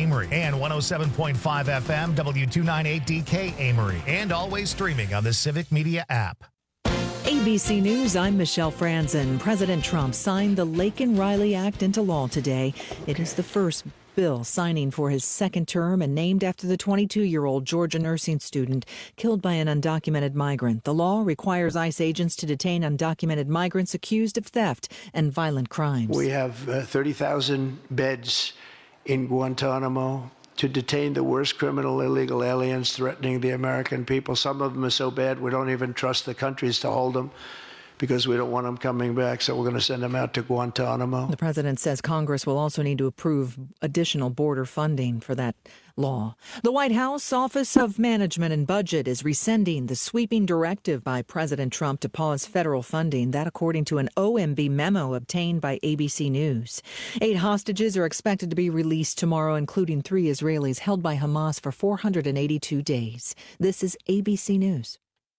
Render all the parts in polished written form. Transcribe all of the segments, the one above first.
Amory, and 107.5 FM W298DK Amory, and always streaming on the Civic Media app. ABC News, I'm Michelle Franzen. President Trump signed the Laken Riley Act into law today. It is the first bill signing for his second term and named after the 22-year-old Georgia nursing student killed by an undocumented migrant. The law requires ICE agents to detain undocumented migrants accused of theft and violent crimes. We have 30,000 beds in Guantanamo to detain the worst criminal illegal aliens threatening the American people. Some of them are so bad we don't even trust the countries to hold them because we don't want them coming back, so we're going to send them out to Guantanamo. The president says Congress will also need to approve additional border funding for that law. The White House Office of Management and Budget is rescinding the sweeping directive by President Trump to pause federal funding. That according to an OMB memo obtained by ABC News. 8 hostages are expected to be released tomorrow, including 3 Israelis held by Hamas for 482 days. This is ABC News.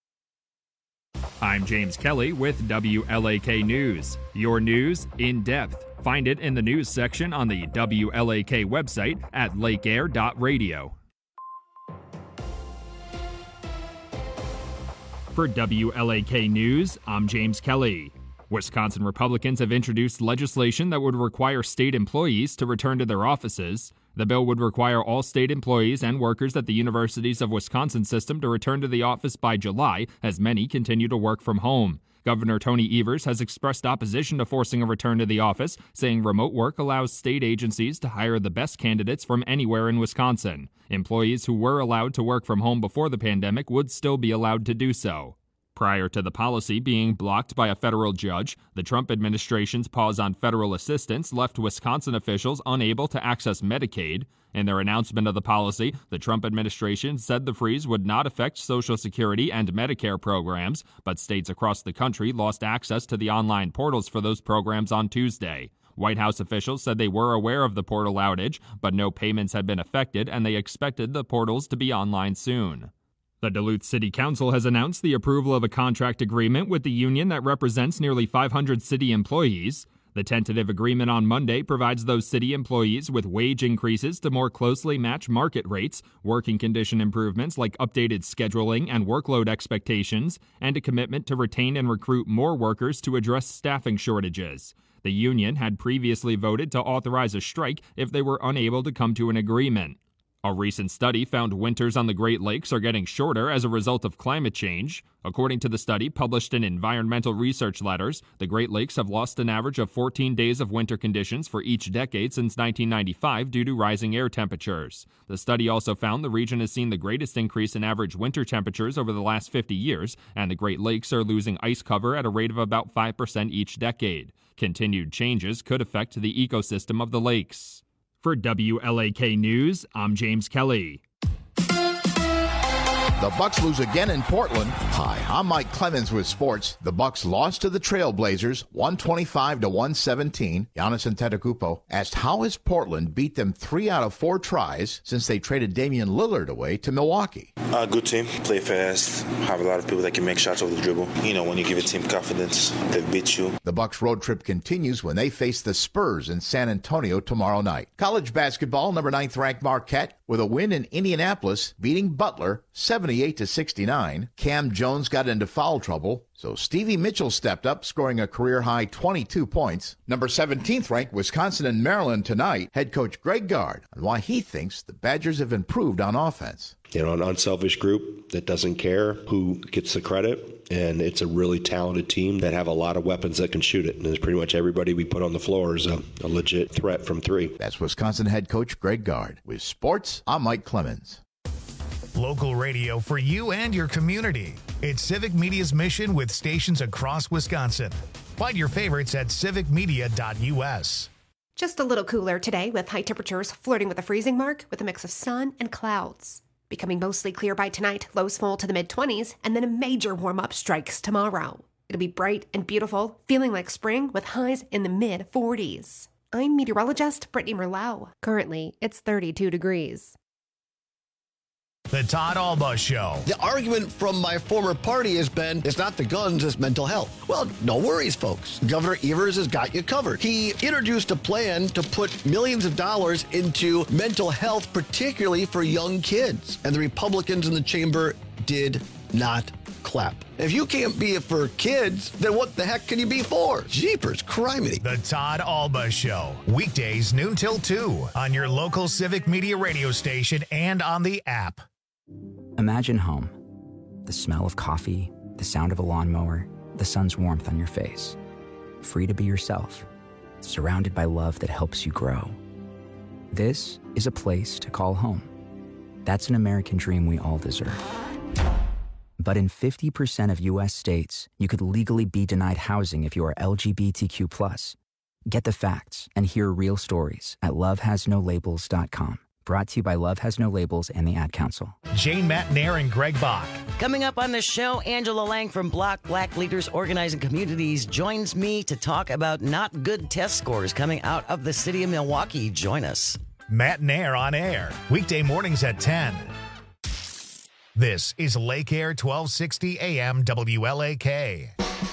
I'm James Kelly with WLAK News. Your news in depth. Find it in the news section on the WLAK website at lakeair.radio. For WLAK News, I'm James Kelly. Wisconsin Republicans have introduced legislation that would require state employees to return to their offices. The bill would require all state employees and workers at the Universities of Wisconsin system to return to the office by July, as many continue to work from home. Governor Tony Evers has expressed opposition to forcing a return to the office, saying remote work allows state agencies to hire the best candidates from anywhere in Wisconsin. Employees who were allowed to work from home before the pandemic would still be allowed to do so. Prior to the policy being blocked by a federal judge, the Trump administration's pause on federal assistance left Wisconsin officials unable to access Medicaid. In their announcement of the policy, the Trump administration said the freeze would not affect Social Security and Medicare programs, but states across the country lost access to the online portals for those programs on Tuesday. White House officials said they were aware of the portal outage, but no payments had been affected, and they expected the portals to be online soon. The Duluth City Council has announced the approval of a contract agreement with the union that represents nearly 500 city employees. The tentative agreement on Monday provides those city employees with wage increases to more closely match market rates, working condition improvements like updated scheduling and workload expectations, and a commitment to retain and recruit more workers to address staffing shortages. The union had previously voted to authorize a strike if they were unable to come to an agreement. A recent study found winters on the Great Lakes are getting shorter as a result of climate change. According to the study published in Environmental Research Letters, the Great Lakes have lost an average of 14 days of winter conditions for each decade since 1995 due to rising air temperatures. The study also found the region has seen the greatest increase in average winter temperatures over the last 50 years, and the Great Lakes are losing ice cover at a rate of about 5% each decade. Continued changes could affect the ecosystem of the lakes. For WLAK News, I'm James Kelly. The Bucs lose again in Portland. Hi, I'm Mike Clemens with sports. The Bucs lost to the Trailblazers, 125-117. Giannis Antetokounmpo asked how has Portland beat them 3 out of 4 tries since they traded Damian Lillard away to Milwaukee. Good team, play fast, have a lot of people that can make shots over the dribble. You know, when you give a team confidence, they beat you. The Bucs road trip continues when they face the Spurs in San Antonio tomorrow night. College basketball, number 9th ranked Marquette with a win in Indianapolis, beating Butler 78-69. Cam Jones got into foul trouble, so Stevie Mitchell stepped up, scoring a career-high 22 points. Number 17th ranked Wisconsin and Maryland tonight. Head coach Greg Gard on why he thinks the Badgers have improved on offense. You know, an unselfish group that doesn't care who gets the credit, and it's a really talented team that have a lot of weapons that can shoot it. And there's pretty much everybody we put on the floor is a legit threat from 3. That's Wisconsin head coach Greg Gard. With sports, I'm Mike Clemens. Local radio for you and your community. It's Civic Media's mission with stations across Wisconsin. Find your favorites at civicmedia.us. Just a little cooler today with high temperatures flirting with the freezing mark with a mix of sun and clouds. Becoming mostly clear by tonight, lows fall to the mid-20s, and then a major warm-up strikes tomorrow. It'll be bright and beautiful, feeling like spring with highs in the mid-40s. I'm meteorologist Brittany Merlau. Currently, it's 32 degrees. The Todd Alba Show. The argument from my former party has been, it's not the guns, it's mental health. Well, no worries, folks. Governor Evers has got you covered. He introduced a plan to put millions of dollars into mental health, particularly for young kids. And the Republicans in the chamber did not clap. If you can't be it for kids, then what the heck can you be for? Jeepers, criminy. The Todd Alba Show. Weekdays noon till 2 on your local Civic Media radio station and on the app. Imagine home. The smell of coffee, the sound of a lawnmower, the sun's warmth on your face. Free to be yourself. Surrounded by love that helps you grow. This is a place to call home. That's an American dream we all deserve. But in 50% of U.S. states, you could legally be denied housing if you are LGBTQ+. Get the facts and hear real stories at lovehasnolabels.com. Brought to you by Love Has No Labels and the Ad Council. Jane Matnair and Greg Bach. Coming up on the show, Angela Lang from Block Black Leaders Organizing Communities joins me to talk about not good test scores coming out of the city of Milwaukee. Join us. Matnair on air, weekday mornings at 10. This is Lake Air 1260 AM WLAK.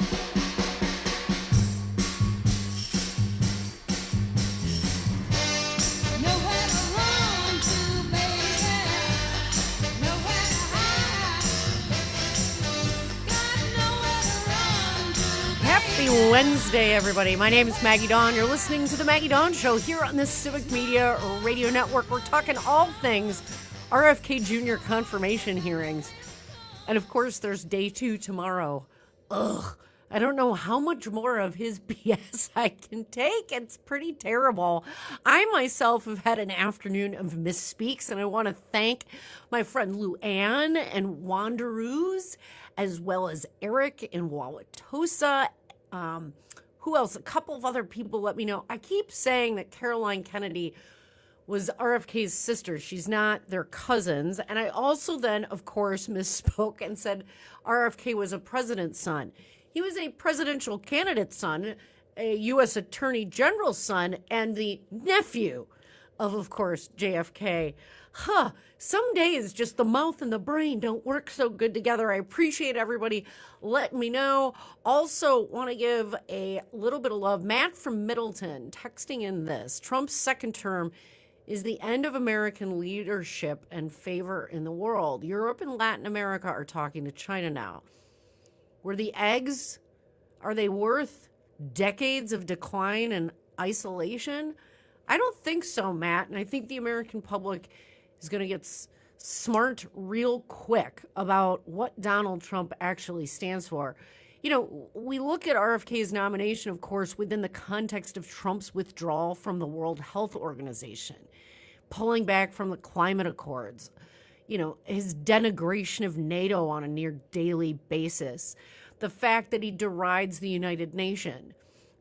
Happy Wednesday, everybody. My name is Maggie Dawn. You're listening to The Maggie Dawn Show here on the Civic Media Radio Network. We're talking all things RFK Jr. confirmation hearings. And of course, there's day 2 tomorrow. Ugh. I don't know how much more of his BS I can take. It's pretty terrible. I myself have had an afternoon of misspeaks, and I want to thank my friend Lou Ann and Wanderoos, as well as Eric in Wauwatosa. Who else? A couple of other people let me know. I keep saying that Caroline Kennedy was RFK's sister. She's not. They're cousins. And I also then, of course, misspoke and said RFK was a president's son. He was a presidential candidate's son, a U.S. Attorney General's son, and the nephew of course, JFK. Some days just the mouth and the brain don't work so good together. I appreciate everybody letting me know. Also want to give a little bit of love. Matt from Middleton texting in this. Trump's second term is the end of American leadership and favor in the world. Europe and Latin America are talking to China now. Were the eggs, are they worth decades of decline and isolation? I don't think so, Matt. And I think the American public is going to get smart real quick about what Donald Trump actually stands for. You know, we look at RFK's nomination, of course, within the context of Trump's withdrawal from the World Health Organization, pulling back from the climate accords, you know, his denigration of NATO on a near daily basis, the fact that he derides the United Nations.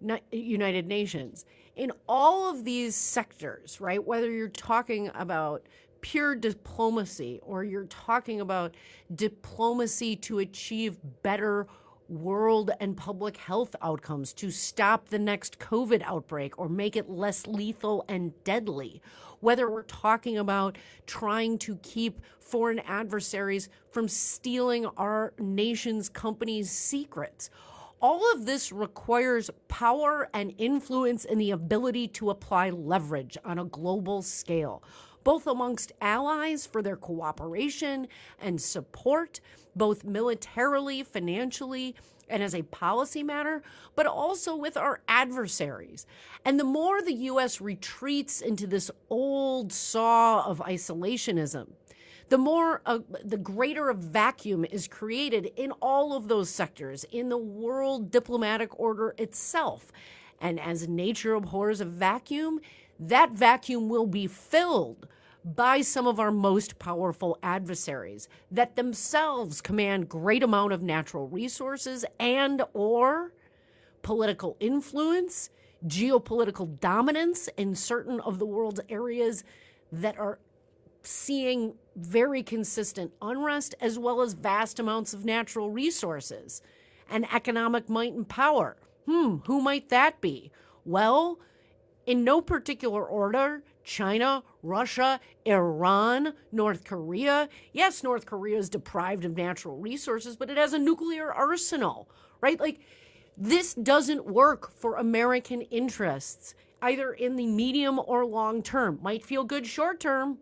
In all of these sectors, right, whether you're talking about pure diplomacy or you're talking about diplomacy to achieve better world and public health outcomes, to stop the next COVID outbreak or make it less lethal and deadly, whether we're talking about trying to keep foreign adversaries from stealing our nation's companies' secrets. All of this requires power and influence and the ability to apply leverage on a global scale, both amongst allies for their cooperation and support, both militarily, financially, and as a policy matter, but also with our adversaries. And the more the U.S. retreats into this old saw of isolationism, the more, the greater a vacuum is created in all of those sectors, in the world diplomatic order itself. And as nature abhors a vacuum, that vacuum will be filled by some of our most powerful adversaries that themselves command great amount of natural resources and or political influence, geopolitical dominance in certain of the world's areas that are seeing very consistent unrest, as well as vast amounts of natural resources and economic might and power. Who might that be? Well, in no particular order, China, Russia, Iran, North Korea. Yes, North Korea is deprived of natural resources, but it has a nuclear arsenal, right? Like, this doesn't work for American interests, either in the medium or long term. Might feel good short term,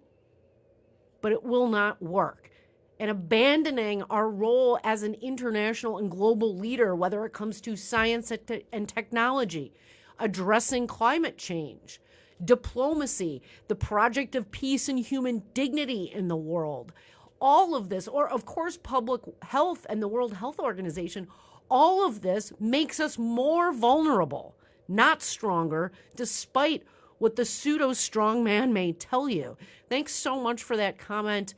but it will not work. And abandoning our role as an international and global leader, whether it comes to science and technology, addressing climate change, diplomacy, the project of peace and human dignity in the world, all of this, or of course public health and the World Health Organization, all of this makes us more vulnerable, not stronger, despite what the pseudo strongman may tell you. Thanks so much for that comment,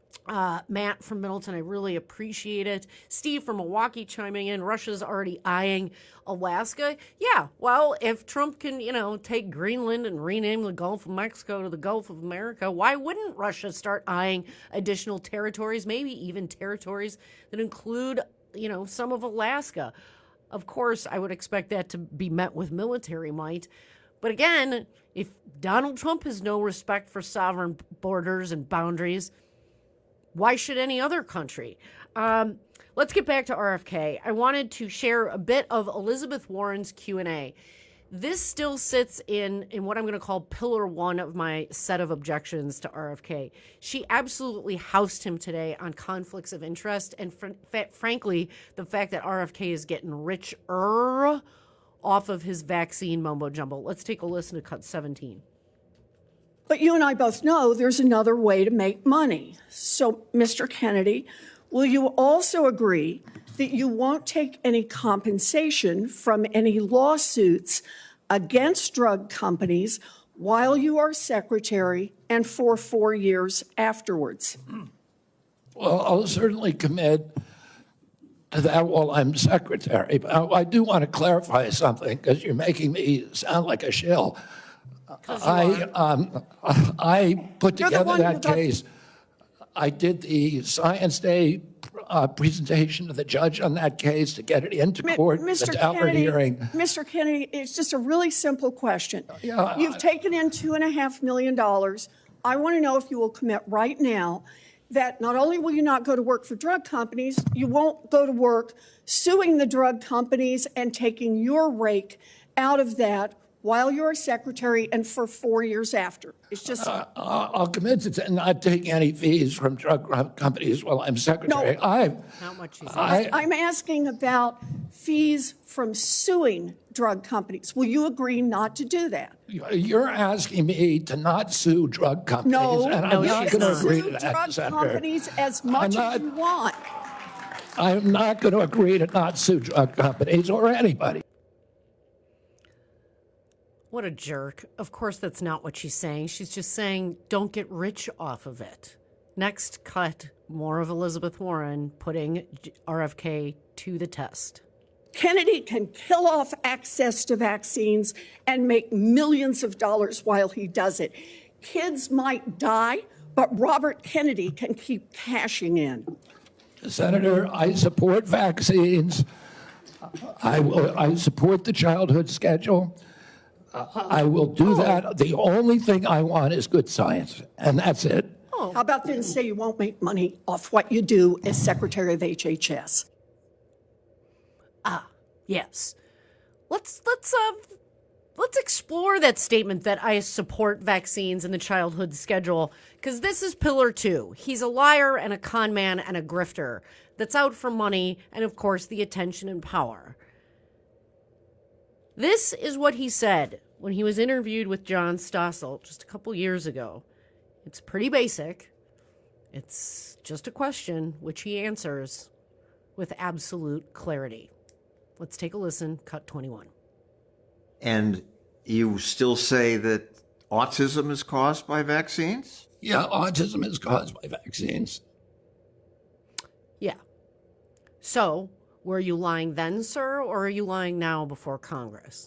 Matt from Middleton. I really appreciate it. Steve from Milwaukee chiming in. Russia's already eyeing Alaska. Yeah, well, if Trump can, take Greenland and rename the Gulf of Mexico to the Gulf of America, why wouldn't Russia start eyeing additional territories, maybe even territories that include, some of Alaska? Of course, I would expect that to be met with military might. But again, if Donald Trump has no respect for sovereign borders and boundaries, why should any other country? Let's get back to RFK. I wanted to share a bit of Elizabeth Warren's Q&A. This still sits in what I'm going to call pillar one of my set of objections to RFK. She absolutely housed him today on conflicts of interest and, frankly, the fact that RFK is getting richer off of his vaccine mumbo-jumbo. Let's take a listen to cut 17. But you and I both know there's another way to make money. So, Mr. Kennedy, will you also agree that you won't take any compensation from any lawsuits against drug companies while you are secretary and for 4 years afterwards? Well, I'll certainly commit to that while I'm secretary. But I do want to clarify something because you're making me sound like a shill. I put together that case. I did the Science Day presentation to the judge on that case to get it into court. Mr. Kennedy, it's just a really simple question. Yeah, You've taken in $2.5 million. I want to know if you will commit right now that not only will you not go to work for drug companies, you won't go to work suing the drug companies and taking your rake out of that while you're a secretary and for 4 years after. It's just... I'll commit to not taking any fees from drug companies while I'm secretary. No, I'm asking about fees from suing drug companies. Will you agree not to do that? You're asking me to not sue drug companies, and I'm not going to agree to that, drug Senator. companies as much as you want. I'm not going to agree to not sue drug companies or anybody. What a jerk. Of course, that's not what she's saying. She's just saying, don't get rich off of it. Next cut, more of Elizabeth Warren putting RFK to the test. Kennedy can kill off access to vaccines and make millions of dollars while he does it. Kids might die, but Robert Kennedy can keep cashing in. Senator, I support vaccines. I support the childhood schedule. I will do that. The only thing I want is good science, and that's it. How about then say you won't make money off what you do as Secretary of HHS? Yes. Let's explore that statement that I support vaccines and the childhood schedule, because this is pillar two. He's a liar and a con man and a grifter that's out for money and, of course, the attention and power. This is what he said when he was interviewed with John Stossel just a couple years ago. It's pretty basic. It's just a question which he answers with absolute clarity. Let's take a listen. Cut 21. And you still say that autism is caused by vaccines? Yeah, autism is caused by vaccines. Yeah. So, were you lying then, sir, or are you lying now before Congress?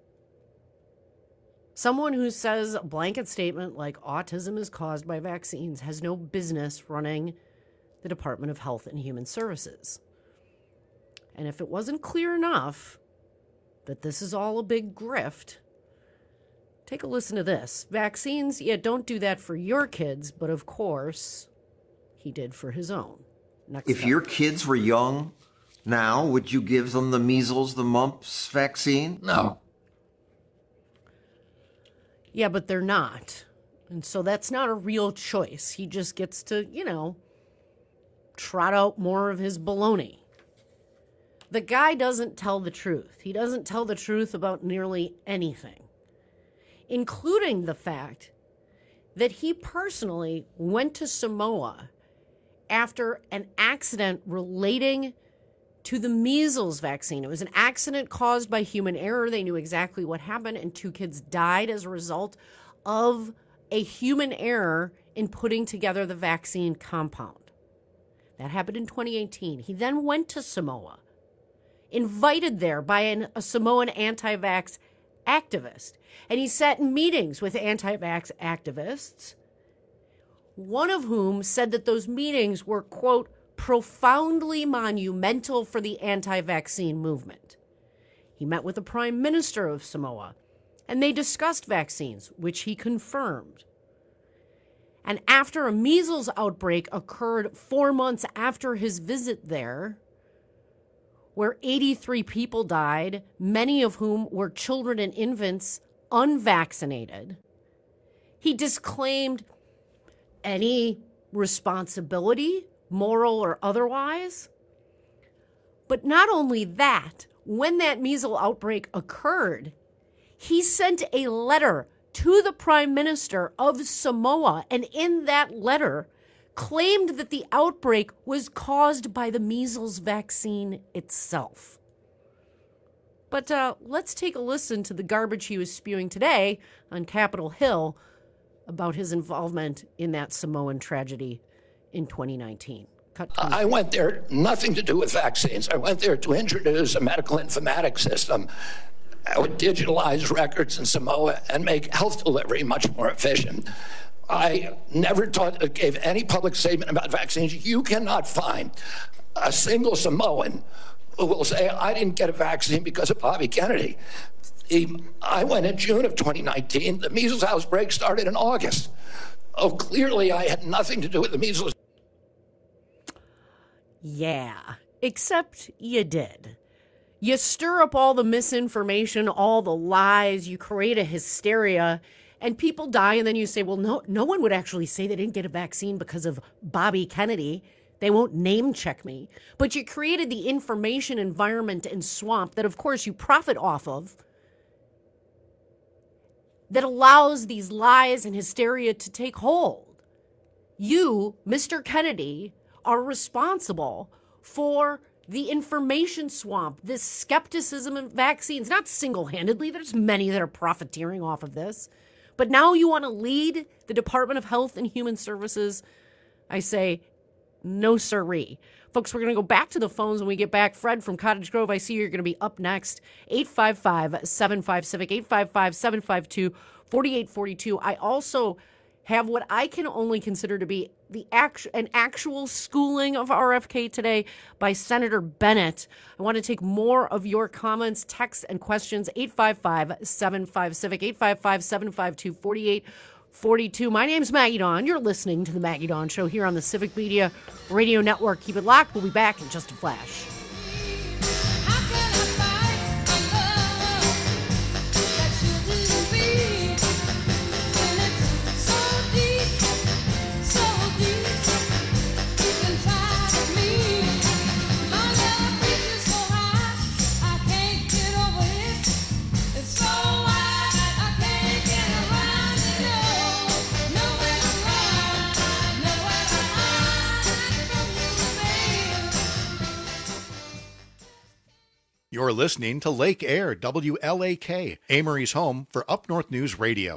Someone who says a blanket statement like autism is caused by vaccines has no business running the Department of Health and Human Services. And if it wasn't clear enough that this is all a big grift, Take a listen to this. Vaccines, don't do that for your kids, but of course, he did for his own. If your kids were young now, would you give them the measles, the mumps vaccine? No. Yeah, but they're not. And so that's not a real choice. He just gets to, trot out more of his baloney. The guy doesn't tell the truth. He doesn't tell the truth about nearly anything, including the fact that he personally went to Samoa after an accident relating to the measles vaccine. It was an accident caused by human error. They knew exactly what happened, and 2 kids died as a result of a human error in putting together the vaccine compound. That happened in 2018. He then went to Samoa, invited there by a Samoan anti-vax activist, and he sat in meetings with anti-vax activists, one of whom said that those meetings were, quote, profoundly monumental for the anti-vaccine movement. He met with the Prime Minister of Samoa, and they discussed vaccines, which he confirmed. And after a measles outbreak occurred 4 months after his visit there, where 83 people died, many of whom were children and infants unvaccinated, he disclaimed any responsibility, moral or otherwise. But not only that, when that measles outbreak occurred, he sent a letter to the Prime Minister of Samoa, and in that letter claimed that the outbreak was caused by the measles vaccine itself. But let's take a listen to the garbage he was spewing today on Capitol Hill about his involvement in that Samoan tragedy in 2019. I went there, nothing to do with vaccines. I went there to introduce a medical informatics system that would digitalize records in Samoa and make health delivery much more efficient. I never gave any public statement about vaccines. You cannot find a single Samoan who will say, I didn't get a vaccine because of Bobby Kennedy. I went in June of 2019. The measles outbreak started in August. Oh, clearly I had nothing to do with the measles. Yeah, except you did. You stir up all the misinformation, all the lies, you create a hysteria, and people die, and then you say, well, no one would actually say they didn't get a vaccine because of Bobby Kennedy. They won't name check me. But you created the information environment and swamp that, of course, you profit off of, that allows these lies and hysteria to take hold. You, Mr. Kennedy, are responsible for the information swamp, this skepticism in vaccines, not single-handedly. There's many that are profiteering off of this. But now you want to lead the Department of Health and Human Services? I say, no sirree. Folks, we're going to go back to the phones when we get back. Fred from Cottage Grove, I see you're going to be up next. 855-75-CIVIC, 855-752-4842. I also have what I can only consider to be an actual schooling of RFK today by Senator Bennett. I want to take more of your comments, texts, and questions. 855-75-CIVIC, 855-752-4842. My name's Maggie Dawn. You're listening to The Maggie Dawn Show here on the Civic Media Radio Network. Keep it locked. We'll be back in just a flash. You're listening to Lake Air, WLAK, Amory's home for Up North News Radio.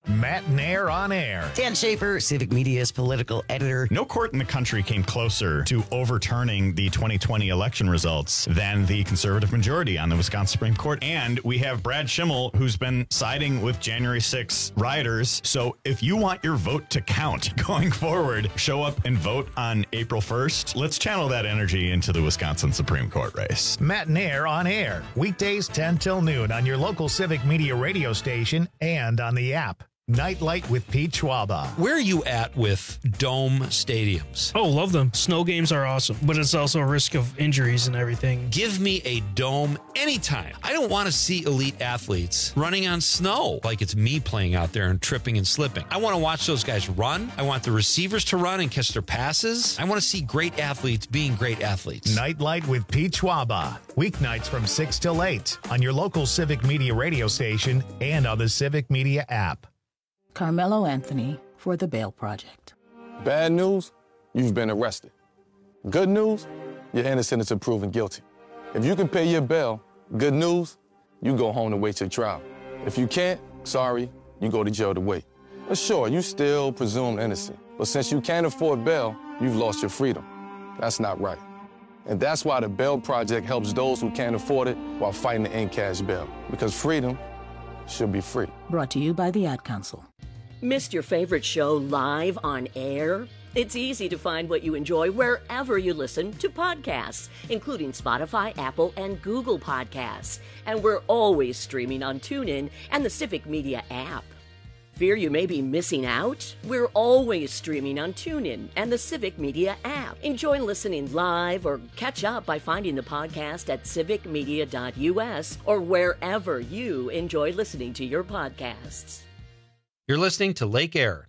Matt Nair on air. Dan Schaefer, Civic Media's political editor. No court in the country came closer to overturning the 2020 election results than the conservative majority on the Wisconsin Supreme Court. And we have Brad Schimmel, who's been siding with January 6 rioters. So if you want your vote to count going forward, show up and vote on April 1st. Let's channel that energy into the Wisconsin Supreme Court race. Matt Nair on air. Weekdays 10 till noon on your local Civic Media radio station and on the app. Nightlight with Pete Schwaba. Where are you at with dome stadiums? Oh, love them. Snow games are awesome, but it's also a risk of injuries and everything. Give me a dome anytime. I don't want to see elite athletes running on snow like it's me playing out there and tripping and slipping. I want to watch those guys run. I want the receivers to run and catch their passes. I want to see great athletes being great athletes. Nightlight with Pete Schwaba. Weeknights from 6 till 8 on your local Civic Media radio station and on the Civic Media app. Carmelo Anthony for the Bail Project. Bad news, you've been arrested. Good news, you're innocent until proven guilty. If you can pay your bail, good news, you go home to wait your trial. If you can't, sorry, you go to jail to wait. But sure, you still presumed innocent. But since you can't afford bail, you've lost your freedom. That's not right. And that's why the Bail Project helps those who can't afford it while fighting to end cash bail. Because freedom should be free. Brought to you by the Ad Council. Missed your favorite show live on air? It's easy to find what you enjoy wherever you listen to podcasts, including Spotify, Apple, and Google Podcasts. And we're always streaming on TuneIn and the Civic Media app. Fear you may be missing out? We're always streaming on TuneIn and the Civic Media app. Enjoy listening live or catch up by finding the podcast at civicmedia.us or wherever you enjoy listening to your podcasts. You're listening to Lake Air,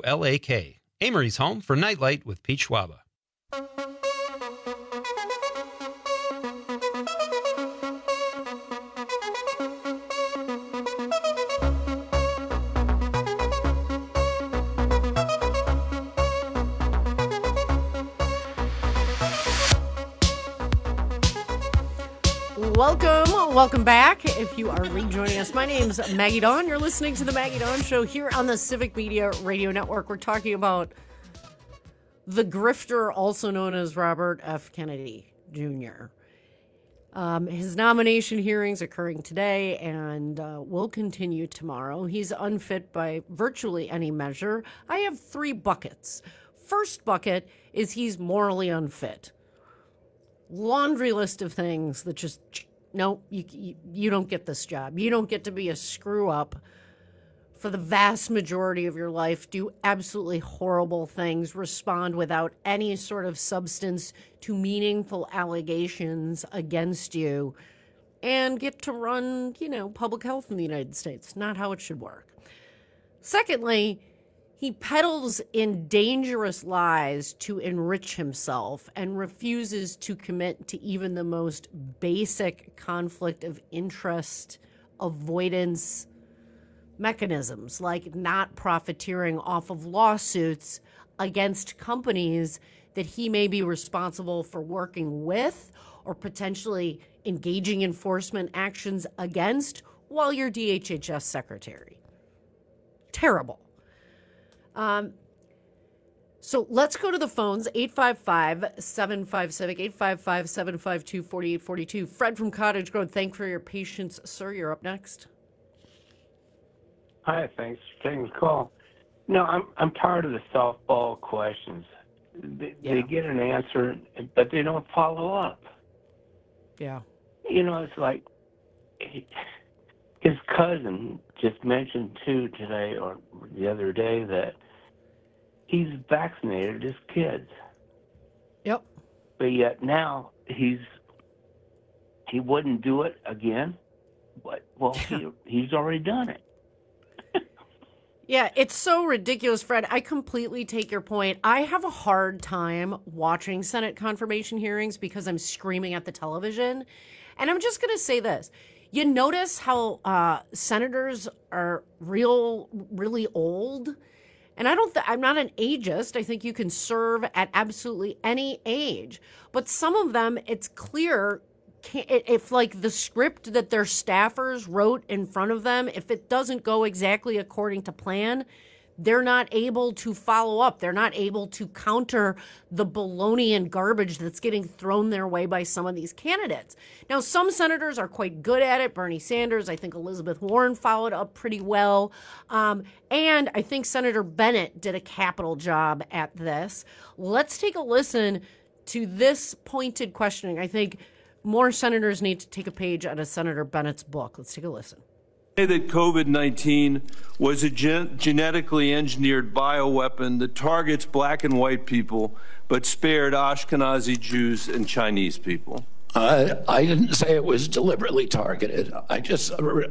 WLAK, Amory's home for Nightlight with Pete Schwaba. Welcome back. If you are rejoining us, my name's Maggie Dawn. You're listening to the Maggie Dawn Show here on the Civic Media Radio Network. We're talking about the grifter, also known as Robert F. Kennedy Jr. His nomination hearings occurring today and will continue tomorrow. He's unfit by virtually any measure. I have 3 buckets. First bucket is he's morally unfit. Laundry list of things that just, no, you don't get this job. You don't get to be a screw up for the vast majority of your life, do absolutely horrible things, respond without any sort of substance to meaningful allegations against you, and get to run, public health in the United States. Not how it should work. Secondly, he peddles in dangerous lies to enrich himself and refuses to commit to even the most basic conflict of interest avoidance mechanisms, like not profiteering off of lawsuits against companies that he may be responsible for working with or potentially engaging enforcement actions against while you're DHHS secretary. Terrible. So let's go to the phones, 855-75-CIVIC, 855-752-4842. Fred from Cottage Grove, thank you for your patience. Sir, you're up next. Hi, thanks for taking the call. No, I'm tired of the softball questions. They get an answer, but they don't follow up. Yeah. It's like his cousin just mentioned too today or the other day that he's vaccinated his kids. Yep. But yet now he wouldn't do it again. But he's already done it. Yeah, it's so ridiculous, Fred. I completely take your point. I have a hard time watching Senate confirmation hearings because I'm screaming at the television. And I'm just going to say this. You notice how senators are really old? And I'm not an ageist. I think you can serve at absolutely any age. But some of them, it's clear, if like the script that their staffers wrote in front of them, if it doesn't go exactly according to plan, they're not able to follow up. They're not able to counter the baloney and garbage that's getting thrown their way by some of these candidates. Now, some senators are quite good at it. Bernie Sanders, I think Elizabeth Warren followed up pretty well. And I think Senator Bennett did a capital job at this. Let's take a listen to this pointed questioning. I think more senators need to take a page out of Senator Bennett's book. Let's take a listen. That COVID-19 was a genetically engineered bioweapon that targets black and white people, but spared Ashkenazi Jews and Chinese people. I didn't say it was deliberately targeted. I just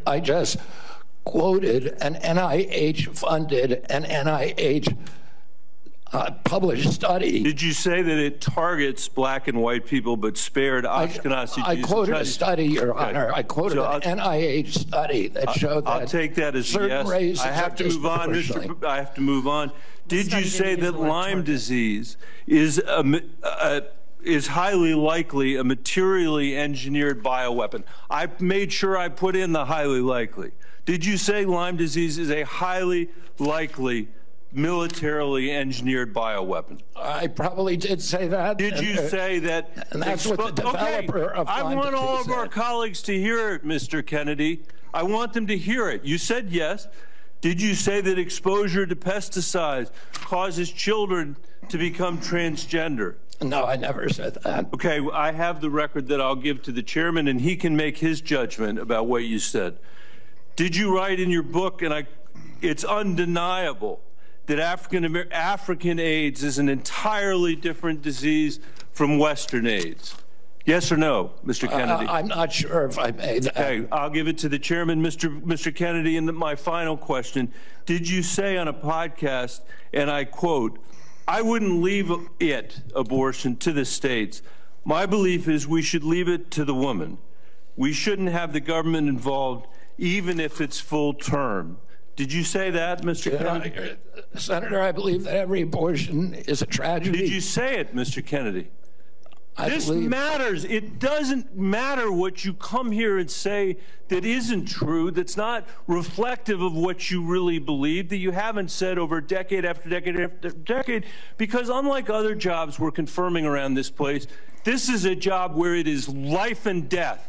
quoted an NIH-funded and NIH published study. Did you say that it targets black and white people but spared Ashkenazi Jews? I quoted a study, Your Honor. I quoted an NIH study that showed that. I'll take that as a yes. I have to move on, Mr. I have to move on. Did you say that Lyme disease is highly likely a materially engineered bioweapon? I made sure I put in the highly likely. Did you say Lyme disease is a highly likely militarily engineered bioweapon? I probably did say that. Did you say that? And that's what the developer of Lyme I want all of disease our said. colleagues to hear it, Mr. Kennedy. I want them to hear it. You said yes. Did you say that exposure to pesticides causes children to become transgender? No, I never said that. Okay, I have the record that I'll give to the chairman, and he can make his judgment about what you said. Did you write in your book, and it's undeniable, that African AIDS is an entirely different disease from Western AIDS? Yes or no, Mr. Kennedy? I'm not sure if I made that. Okay, I'll give it to the chairman, Mr. Kennedy. And my final question, did you say on a podcast, and I quote, "I wouldn't leave abortion, to the states. My belief is we should leave it to the woman. We shouldn't have the government involved, even if it's full term." Did you say that, Mr. Kennedy? Senator, I believe that every abortion is a tragedy. Did you say it, Mr. Kennedy? This believe- matters. It doesn't matter what you come here and say that isn't true, that's not reflective of what you really believe, that you haven't said over decade after decade after decade, because unlike other jobs we're confirming around this place, this is a job where it is life and death.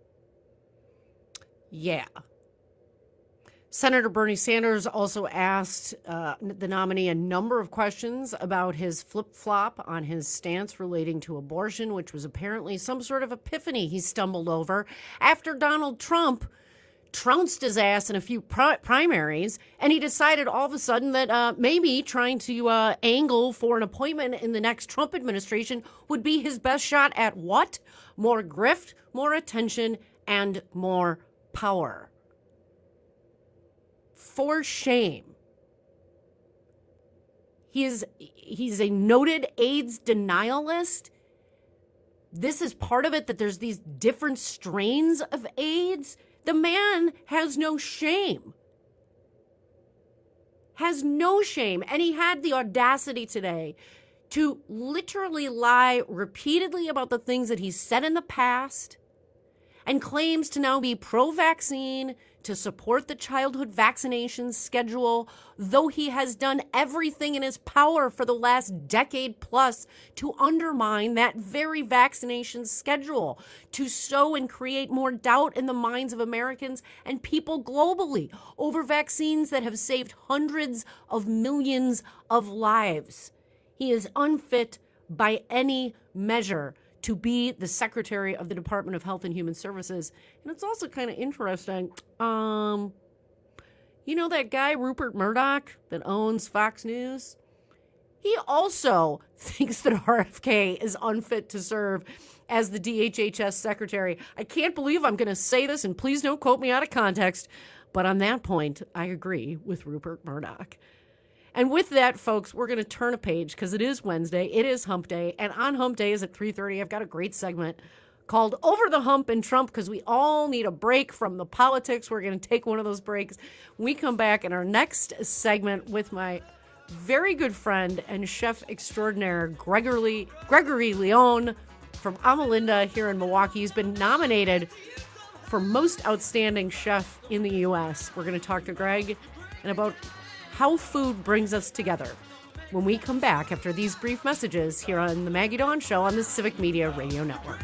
Yeah. Senator Bernie Sanders also asked the nominee a number of questions about his flip-flop on his stance relating to abortion, which was apparently some sort of epiphany he stumbled over after Donald Trump trounced his ass in a few primaries, and he decided all of a sudden that maybe trying to angle for an appointment in the next Trump administration would be his best shot at what? More grift, more attention, and more power. For shame. He's a noted AIDS denialist. This is part of it, that there's these different strains of AIDS. The man has no shame. Has no shame. And he had the audacity today to literally lie repeatedly about the things that he's said in the past, and claims to now be pro-vaccine, to support the childhood vaccination schedule, though he has done everything in his power for the last decade plus to undermine that very vaccination schedule, to sow and create more doubt in the minds of Americans and people globally over vaccines that have saved hundreds of millions of lives. He is unfit by any measure to be the Secretary of the Department of Health and Human Services. And it's also kind of interesting. You know that guy, Rupert Murdoch, that owns Fox News? He also thinks that RFK is unfit to serve as the DHHS Secretary. I can't believe I'm going to say this, and please don't quote me out of context, but on that point, I agree with Rupert Murdoch. And with that, folks, we're going to turn a page because it is Wednesday. It is Hump Day. And on Hump Day is at 3:30. I've got a great segment called Over the Hump and Trump, because we all need a break from the politics. We're going to take one of those breaks. We come back in our next segment with my very good friend and chef extraordinaire, Gregory Leone. from Amalinda here in Milwaukee. He's been nominated for Most Outstanding Chef in the U.S. We're going to talk to Greg and about how food brings us together when we come back after these brief messages here on the Maggie Dawn Show on the Civic Media Radio Network.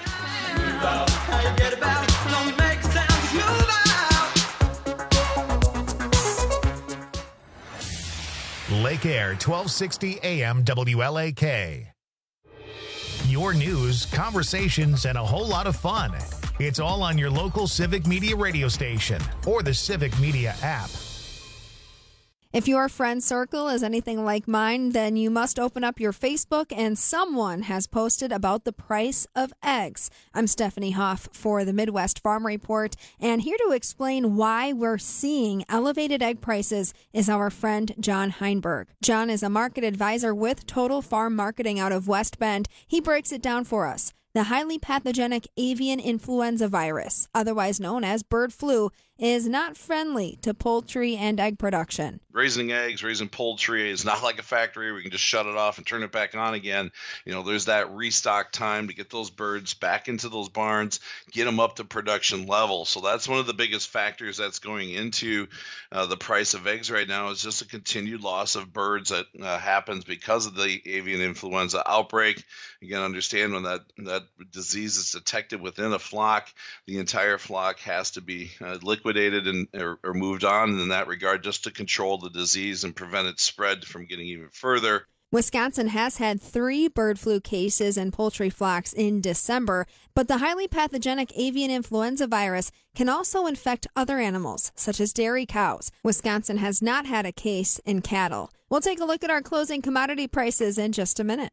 Lake Air, 1260 AM WLAK. Your news, conversations, and a whole lot of fun. It's all on your local Civic Media radio station or the Civic Media app. If your friend circle is anything like mine, then you must open up your Facebook and someone has posted about the price of eggs. I'm Stephanie Hoff for the Midwest Farm Report, and here to explain why we're seeing elevated egg prices is our friend John Heinberg. John is a market advisor with Total Farm Marketing out of West Bend. He breaks it down for us. The highly pathogenic avian influenza virus, otherwise known as bird flu, is not friendly to poultry and egg production. Raising eggs, raising poultry is not like a factory where you can just shut it off and turn it back on again. You know, there's that restock time to get those birds back into those barns, get them up to production level. So that's one of the biggest factors that's going into the price of eggs right now, is just a continued loss of birds that happens because of the avian influenza outbreak. Again, understand when that disease is detected within a flock, the entire flock has to be liquidated or moved on in that regard, just to control the disease and prevent its spread from getting even further. Wisconsin has had 3 bird flu cases in poultry flocks in December, but the highly pathogenic avian influenza virus can also infect other animals, such as dairy cows. Wisconsin has not had a case in cattle. We'll take a look at our closing commodity prices in just a minute.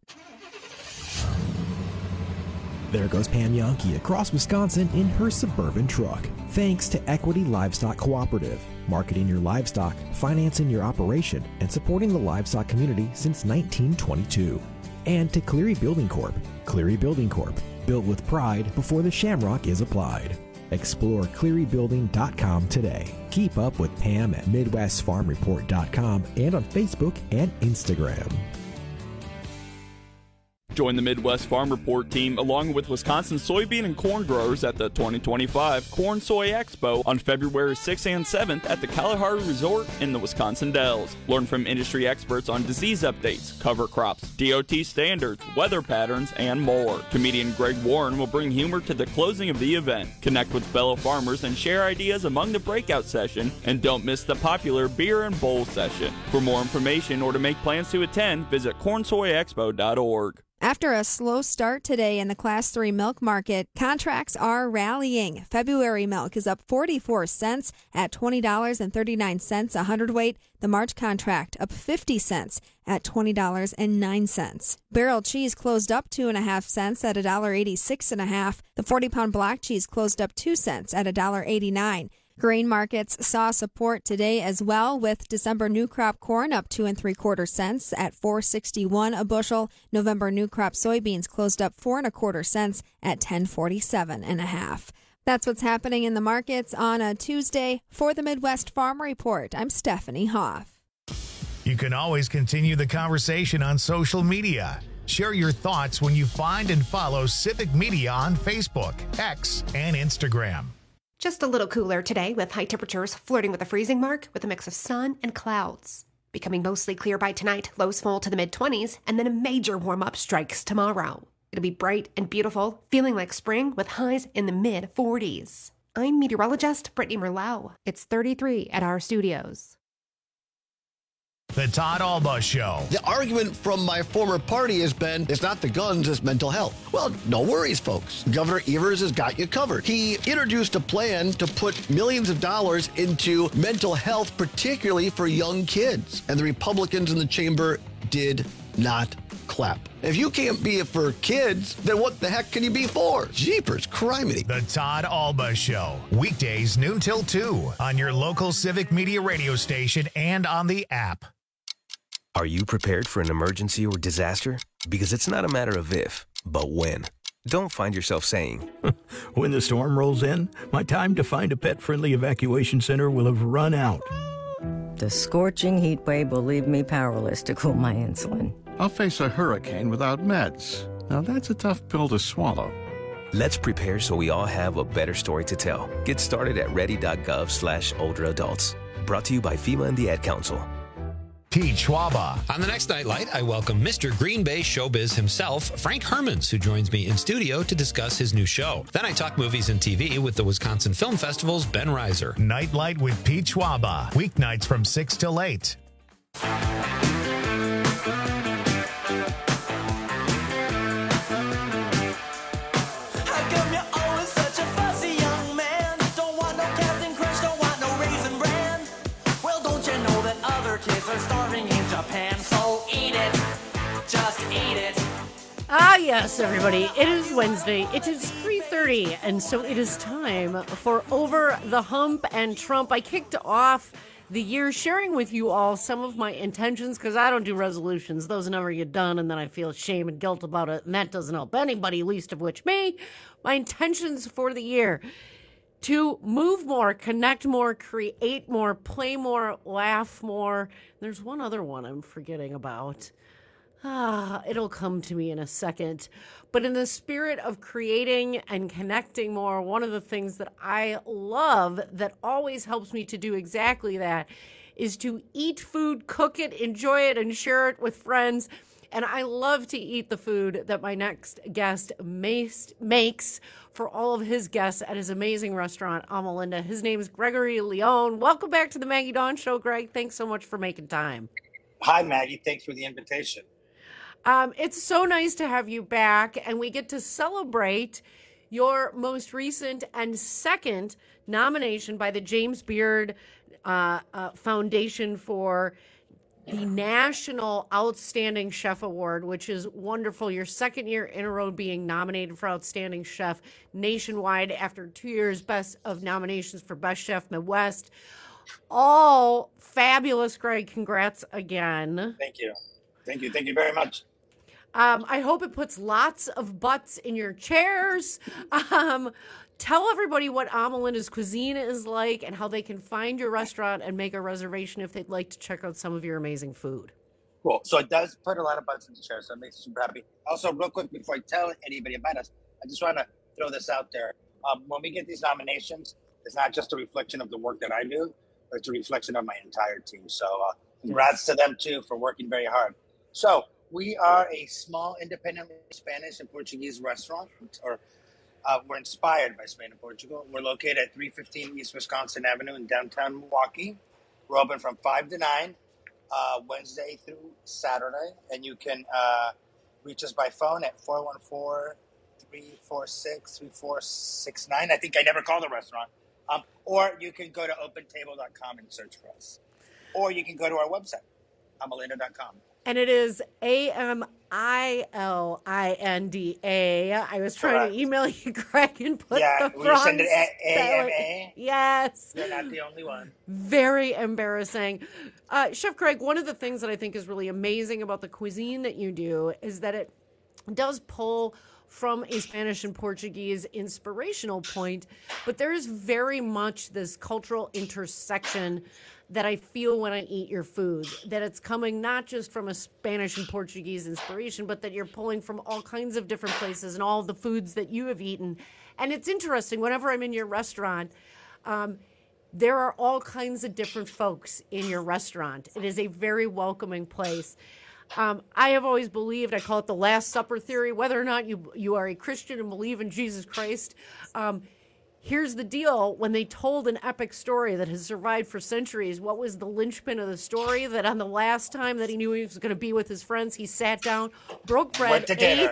There goes Pam Yonke across Wisconsin in her Suburban truck. Thanks to Equity Livestock Cooperative, marketing your livestock, financing your operation, and supporting the livestock community since 1922. And to Cleary Building Corp. Cleary Building Corp. Built with pride before the shamrock is applied. Explore clearybuilding.com today. Keep up with Pam at MidwestFarmReport.com and on Facebook and Instagram. Join the Midwest Farm Report team along with Wisconsin soybean and corn growers at the 2025 Corn Soy Expo on February 6th and 7th at the Kalahari Resort in the Wisconsin Dells. Learn from industry experts on disease updates, cover crops, DOT standards, weather patterns, and more. Comedian Greg Warren will bring humor to the closing of the event. Connect with fellow farmers and share ideas among the breakout session, and don't miss the popular beer and bowl session. For more information or to make plans to attend, visit cornsoyexpo.org. After a slow start today in the Class 3 milk market, contracts are rallying. February milk is up 44 cents at $20.39 a hundredweight. The March contract up 50 cents at $20.09. Barrel cheese closed up 2.5 cents at $1.86 and a half. The 40-pound block cheese closed up 2 cents at $1.89. Grain markets saw support today as well, with December new crop corn up 2 3/4 cents at $4.61 a bushel. November new crop soybeans closed up 4 1/4 cents at $10.47 and a half. That's what's happening in the markets on a Tuesday. For the Midwest Farm Report, I'm Stephanie Hoff. You can always continue the conversation on social media. Share your thoughts when you find and follow Civic Media on Facebook, X, and Instagram. Just a little cooler today with high temperatures flirting with the freezing mark with a mix of sun and clouds. Becoming mostly clear by tonight, lows fall to the mid-20s, and then a major warm-up strikes tomorrow. It'll be bright and beautiful, feeling like spring with highs in the mid-40s. I'm meteorologist Brittany Merlau. It's 33 at our studios. The Todd Alba Show. The argument from my former party has been, it's not the guns, it's mental health. Well, no worries, folks. Governor Evers has got you covered. He introduced a plan to put millions of dollars into mental health, particularly for young kids. And the Republicans in the chamber did not clap. If you can't be it for kids, then what the heck can you be for? Jeepers, criminy. The Todd Alba Show. Weekdays noon till 2 on your local Civic Media radio station and on the app. Are you prepared for an emergency or disaster? Because it's not a matter of if, but when. Don't find yourself saying, when the storm rolls in, my time to find a pet-friendly evacuation center will have run out. The scorching heat wave will leave me powerless to cool my insulin. I'll face a hurricane without meds. Now that's a tough pill to swallow. Let's prepare so we all have a better story to tell. Get started at ready.gov/older adults. Brought to you by FEMA and the Ad Council. Pete Schwaba. On the next Nightlight, I welcome Mr. Green Bay showbiz himself, Frank Hermans, who joins me in studio to discuss his new show. Then I talk movies and TV with the Wisconsin Film Festival's Ben Reiser. Nightlight with Pete Schwaba. Weeknights from 6 till 8. Ah, yes, everybody. It is Wednesday. It is 3:30, and so it is time for Over the Hump and Trump. I kicked off the year sharing with you all some of my intentions, because I don't do resolutions. Those never get done, and then I feel shame and guilt about it, and that doesn't help anybody, least of which me. My intentions for the year: to move more, connect more, create more, play more, laugh more. There's one other one I'm forgetting about. It'll come to me in a second. But in the spirit of creating and connecting more, one of the things that I love that always helps me to do exactly that is to eat food, cook it, enjoy it, and share it with friends. And I love to eat the food that my next guest makes for all of his guests at his amazing restaurant, Amalinda. His name is Gregory Leone. Welcome back to the Maggie Dawn Show, Greg. Thanks so much for making time. Hi, Maggie. Thanks for the invitation. It's so nice to have you back, and we get to celebrate your most recent and second nomination by the James Beard Foundation for the National Outstanding Chef Award, which is wonderful. Your second year in a row being nominated for Outstanding Chef nationwide after 2 years best of nominations for Best Chef Midwest. All fabulous, Greg. Congrats again. Thank you. Thank you. Thank you very much. I hope it puts lots of butts in your chairs. Tell everybody what Amalinda's cuisine is like and how they can find your restaurant and make a reservation if they'd like to check out some of your amazing food. Cool. So it does put a lot of butts in the chair, so it makes me super happy. Also, real quick, before I tell anybody about us, I just want to throw this out there. When we get these nominations, it's not just a reflection of the work that I do, but it's a reflection of my entire team. So congrats to them, too, for working very hard. So we are a small, independent Spanish and Portuguese restaurant, or we're inspired by Spain and Portugal. We're located at 315 East Wisconsin Avenue in downtown Milwaukee. We're open from 5 to 9, Wednesday through Saturday. And you can reach us by phone at 414-346-3469. I think I never called the restaurant. Or you can go to opentable.com and search for us. Or you can go to our website, amalinda.com. And it is AMILINDA. I was trying to email you, Greg, and put the wrong send it spelling. Yes. You're not the only one. Very embarrassing. Chef Greg, one of the things that I think is really amazing about the cuisine that you do is that it does pull from a Spanish and Portuguese inspirational point, but there is very much this cultural intersection that I feel when I eat your food, that it's coming not just from a Spanish and Portuguese inspiration, but that you're pulling from all kinds of different places and all the foods that you have eaten. And it's interesting, whenever I'm in your restaurant, there are all kinds of different folks in your restaurant. It is a very welcoming place. I have always believed, I call it the Last Supper theory, whether or not you are a Christian and believe in Jesus Christ. Here's the deal. When they told an epic story that has survived for centuries, what was the linchpin of the story? That on the last time that he knew he was going to be with his friends, he sat down, broke bread,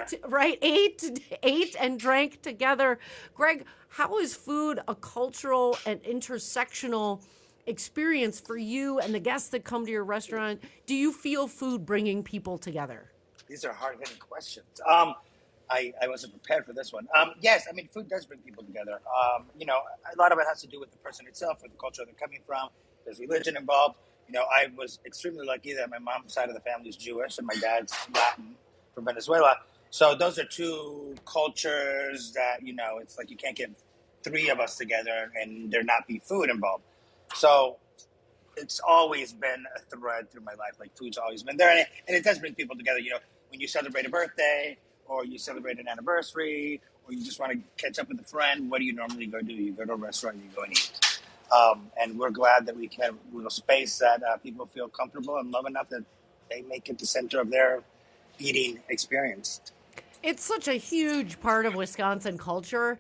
ate and drank together. Greg, how is food a cultural and intersectional experience for you and the guests that come to your restaurant? Do you feel food bringing people together? These are hard-hitting questions. I wasn't prepared for this one. Yes, I mean, food does bring people together. You know, a lot of it has to do with the person itself, with the culture they're coming from. There's religion involved. You know, I was extremely lucky that my mom's side of the family is Jewish and my dad's Latin from Venezuela. So those are two cultures that, you know, it's like you can't get three of us together and there not be food involved. So it's always been a thread through my life. Like, food's always been there. And it does bring people together. You know, when you celebrate a birthday or you celebrate an anniversary, or you just want to catch up with a friend, what do you normally go do? You go to a restaurant and you go and eat. And we're glad that we can have a little space that people feel comfortable and love enough that they make it the center of their eating experience. It's such a huge part of Wisconsin culture.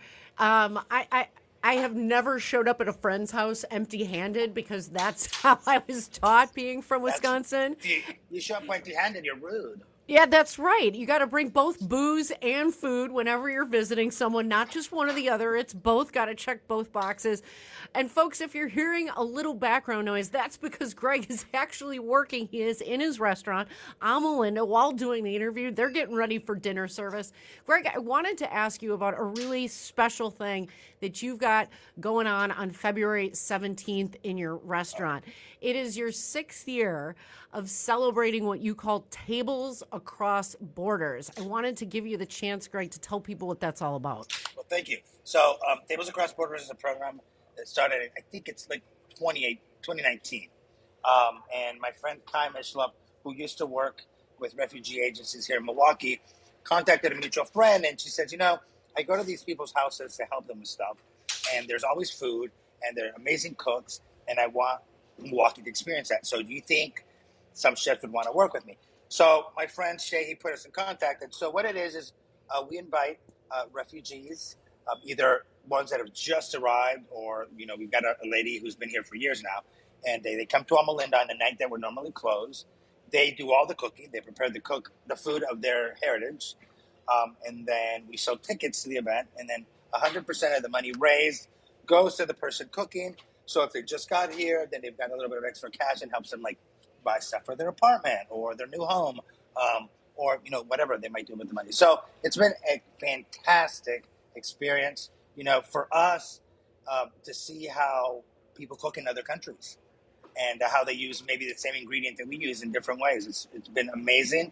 I have never showed up at a friend's house empty-handed because that's how I was taught being from Wisconsin. You show up empty-handed, you're rude. Yeah, that's right. You got to bring both booze and food whenever you're visiting someone, not just one or the other. It's both. Got to check both boxes. And folks, if you're hearing a little background noise, that's because Greg is actually working. He is in his restaurant, Melinda, while doing the interview. They're getting ready for dinner service. Greg, I wanted to ask you about a really special thing that you've got going on February 17th in your restaurant. It is your 6th year of celebrating what you call Tables Across Borders. I wanted to give you the chance, Greg, to tell people what that's all about. Well, thank you. So Tables Across Borders is a program that started, I think it's like 2019. And my friend Kai Mishlove, who used to work with refugee agencies here in Milwaukee, contacted a mutual friend, and she said, you know, I go to these people's houses to help them with stuff, and there's always food, and they're amazing cooks, and I want Milwaukee to experience that. So do you think some chefs would want to work with me? So my friend Shay, he put us in contact, and so what it is we invite refugees, either ones that have just arrived, or, you know, we've got a lady who's been here for years now, and they come to Melinda on the night that we're normally closed. They do all the cooking. They prepare the food of their heritage, and then we sell tickets to the event, and then 100% of the money raised goes to the person cooking. So if they just got here, then they've got a little bit of extra cash and helps them like buy stuff for their apartment or their new home, or, you know, whatever they might do with the money. So it's been a fantastic experience, you know, for us to see how people cook in other countries and how they use maybe the same ingredient that we use in different ways. It's been amazing.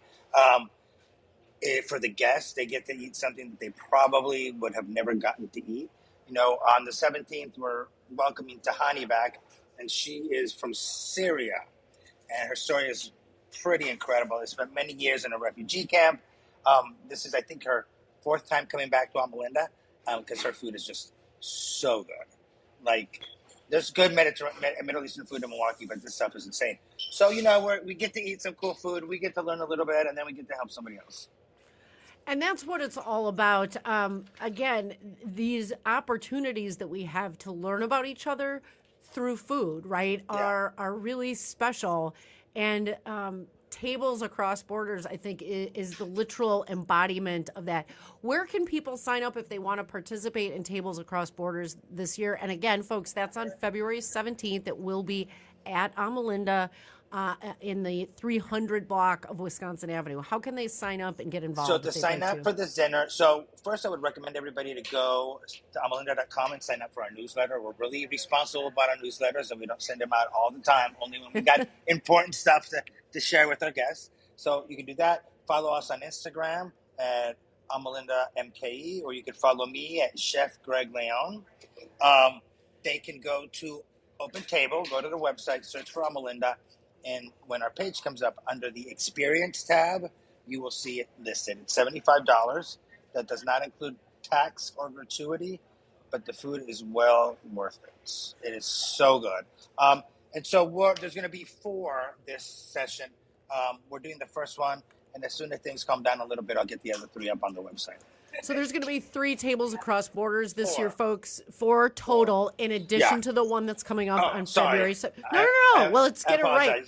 For the guests, they get to eat something that they probably would have never gotten to eat. You know, on the 17th, we're welcoming Tahani back, and she is from Syria, and her story is pretty incredible. She spent many years in a refugee camp. This is, I think, her 4th time coming back to Melinda, because her food is just so good. Like, there's good Middle Eastern food in Milwaukee, but this stuff is insane. So, you know, we get to eat some cool food, we get to learn a little bit, and then we get to help somebody else. And that's what it's all about. Again, these opportunities that we have to learn about each other through food, right, are really special. And Tables Across Borders, I think, is the literal embodiment of that. Where can people sign up if they want to participate in Tables Across Borders this year? And again, folks, that's on February 17th. It will be at Melinda in the 300 block of Wisconsin Avenue. How can they sign up and get involved? So to sign up for this dinner, so first I would recommend everybody to go to amelinda.com and sign up for our newsletter. We're really responsible about our newsletters, and we don't send them out all the time, only when we got important stuff to share with our guests. So you can do that. Follow us on Instagram at Melinda MKE, or you can follow me at Chef Greg Leon. They can go to Open Table, go to the website, search for Melinda, and when our page comes up under the Experience tab, you will see it listed. It's $75. That does not include tax or gratuity, but the food is well worth it. It is so good. And so there's going to be 4 this session. We're doing the first one, and as soon as things calm down a little bit, I'll get the other 3 up on the website. So there's going to be 3 Tables Across Borders this year, folks. 4 total, in addition to the one that's coming up on February. No. Well, let's get it right.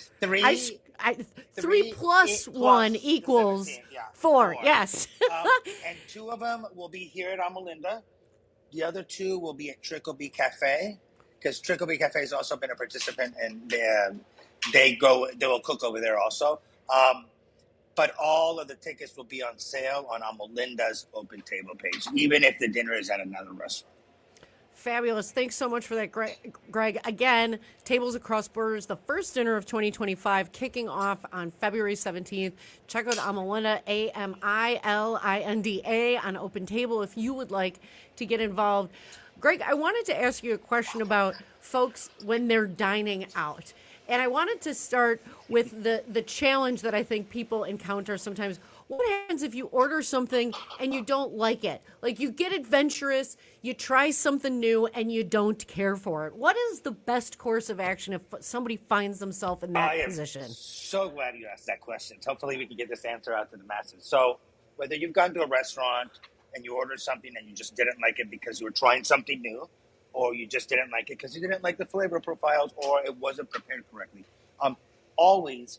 3 plus 1 equals 4. Yes. And 2 of them will be here at Melinda. The other 2 will be at Trickleby Cafe, because Trickleby Cafe has also been a participant, and they will cook over there also. But all of the tickets will be on sale on Melinda's Open Table page, even if the dinner is at another restaurant. Fabulous. Thanks so much for that, Greg. Again, Tables Across Borders, the first dinner of 2025, kicking off on February 17th. Check out Melinda, AMILINDA, on Open Table if you would like to get involved. Greg, I wanted to ask you a question about folks when they're dining out. And I wanted to start with the challenge that I think people encounter sometimes. What happens if you order something and you don't like it? Like, you get adventurous, you try something new, and you don't care for it. What is the best course of action if somebody finds themselves in that position? So glad you asked that question. Hopefully we can get this answer out to the masses. So whether you've gone to a restaurant and you ordered something and you just didn't like it because you were trying something new, or you just didn't like it because you didn't like the flavor profiles, or it wasn't prepared correctly, always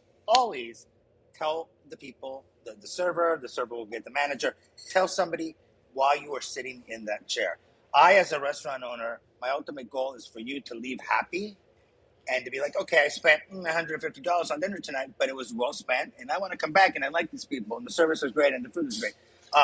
tell the people, the server will get the manager, tell somebody why you are sitting in that chair. I, as a restaurant owner, my ultimate goal is for you to leave happy and to be like, okay, I spent $150 on dinner tonight, but it was well spent, and I want to come back, and I like these people, and the service is great, and the food is great.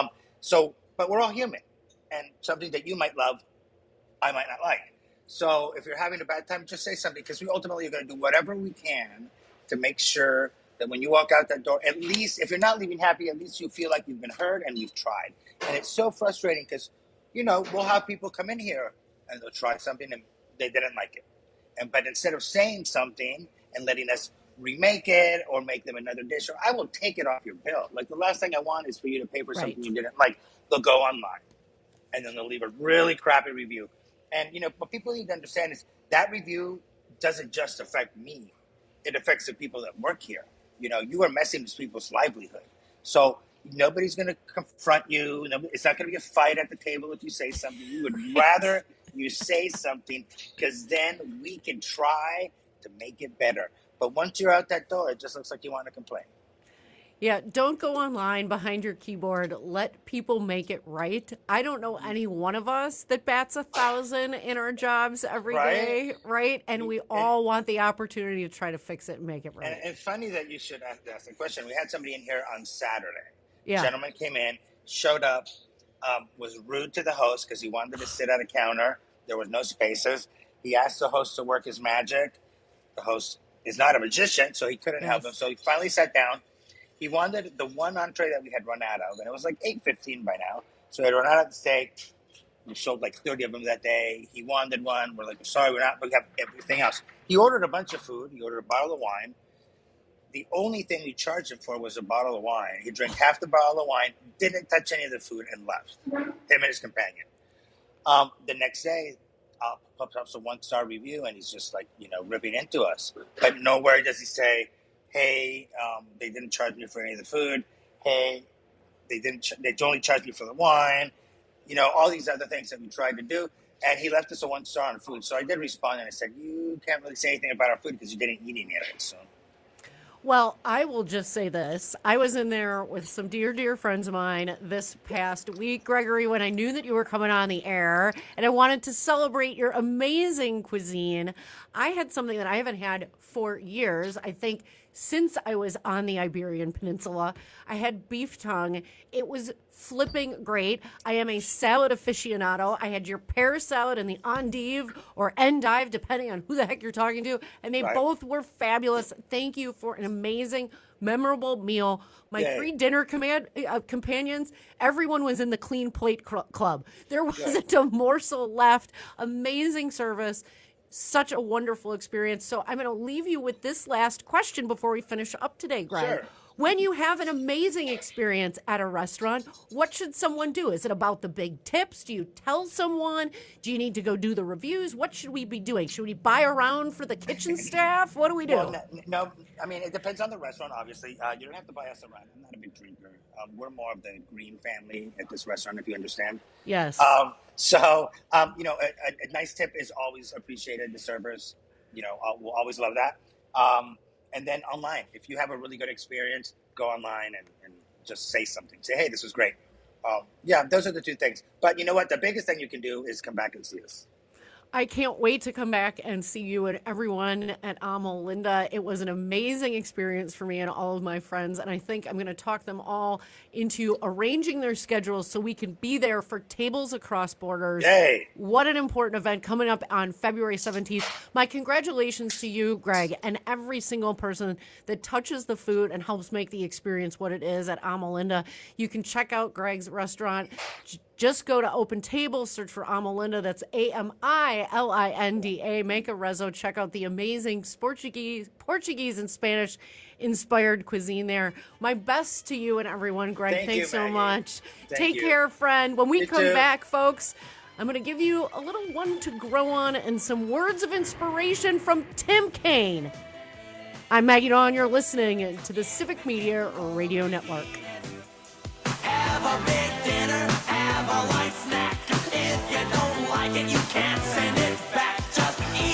But we're all human, and something that you might love, I might not like. So if you're having a bad time, just say something, because we ultimately are going to do whatever we can to make sure that when you walk out that door, at least, if you're not leaving happy, at least you feel like you've been heard and you've tried. And it's so frustrating because, we'll have people come in here and they'll try something and they didn't like it. But instead of saying something and letting us remake it or make them another dish, or I will take it off your bill. Like, the last thing I want is for you to pay for something you didn't like. They'll go online and then they'll leave a really crappy review. And, what people need to understand is that review doesn't just affect me. It affects the people that work here. You are messing with people's livelihood. So nobody's going to confront you. It's not going to be a fight at the table if you say something. We would rather you say something, because then we can try to make it better. But once you're out that door, it just looks like you want to complain. Yeah, don't go online behind your keyboard. Let people make it right. I don't know any one of us that bats 1,000 in our jobs every day, right? And we all want the opportunity to try to fix it and make it right. And it's funny that you should ask the question. We had somebody in here on Saturday. Yeah. A gentleman came in, showed up, was rude to the host because he wanted to sit at a counter. There was no spaces. He asked the host to work his magic. The host is not a magician, so he couldn't help him. So he finally sat down. He wanted the one entree that we had run out of, and it was like 8:15 by now. So he had run out of the steak. We sold like 30 of them that day. He wanted one. We're like, sorry, we have everything else. He ordered a bunch of food. He ordered a bottle of wine. The only thing we charged him for was a bottle of wine. He drank half the bottle of wine, didn't touch any of the food, and left. Him and his companion. The next day, pops up some 1-star review, and he's just like, ripping into us. But nowhere does he say, hey, they didn't charge me for any of the food. Hey, they only charged me for the wine. All these other things that we tried to do. And he left us a 1-star on food. So I did respond, and I said, you can't really say anything about our food because you didn't eat any of it. So. Well, I will just say this. I was in there with some dear, dear friends of mine this past week, Gregory, when I knew that you were coming on the air, and I wanted to celebrate your amazing cuisine. I had something that I haven't had for years. I think since I was on the Iberian Peninsula, I had beef tongue. It was flipping great. I am a salad aficionado. I had your pear salad and the endive or endive, depending on who the heck you're talking to, and they both were fabulous. Thank you for an amazing, memorable meal. My 3 dinner companions, everyone was in the clean plate club. There wasn't a morsel left. Amazing service. Such a wonderful experience. So I'm going to leave you with this last question before we finish up today, Greg. Sure. When you have an amazing experience at a restaurant, what should someone do? Is it about the big tips? Do you tell someone? Do you need to go do the reviews? What should we be doing? Should we buy around for the kitchen staff? What do we do? Well, no, I mean, it depends on the restaurant, obviously. You don't have to buy us around. I'm not a big drinker. We're more of the green family at this restaurant, if you understand. Yes. A nice tip is always appreciated. The servers, will always love that. And then online, if you have a really good experience, go online and just say something. Say, hey, this was great. Those are the 2 things. But you know what? The biggest thing you can do is come back and see us. I can't wait to come back and see you and everyone at Amo Linda. It was an amazing experience for me and all of my friends, and I think I'm going to talk them all into arranging their schedules so we can be there for Tables Across Borders. Yay! What an important event coming up on February 17th. My congratulations to you, Greg, and every single person that touches the food and helps make the experience what it is at Amo Linda. You can check out Greg's restaurant, Just go to Open Table, search for Amalinda. That's Amilinda. Make a rezo. Check out the amazing Portuguese and Spanish inspired cuisine there. My best to you and everyone, Greg. Thanks so much. Take care, friend. When we come back, folks, I'm going to give you a little one to grow on and some words of inspiration from Tim Kaine. I'm Maggie Dawn. You're listening to the Civic Media Radio Network. Have a big dinner, have a light snack. If you don't like it, you can't send it back. Just eat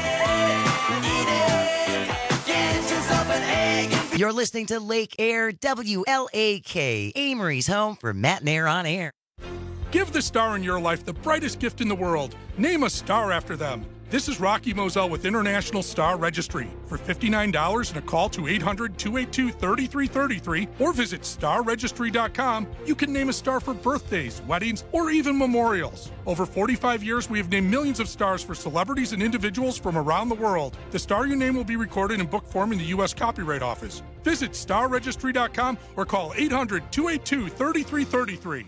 it. Get yourself an egg. You're listening to Lake Air WLAK, Amory's home for Matt and Air on Air. Give the star in your life the brightest gift in the world. Name a star after them. This is Rocky Moselle with International Star Registry. For $59 and a call to 800-282-3333 or visit starregistry.com, you can name a star for birthdays, weddings, or even memorials. Over 45 years, we have named millions of stars for celebrities and individuals from around the world. The star you name will be recorded in book form in the U.S. Copyright Office. Visit starregistry.com or call 800-282-3333.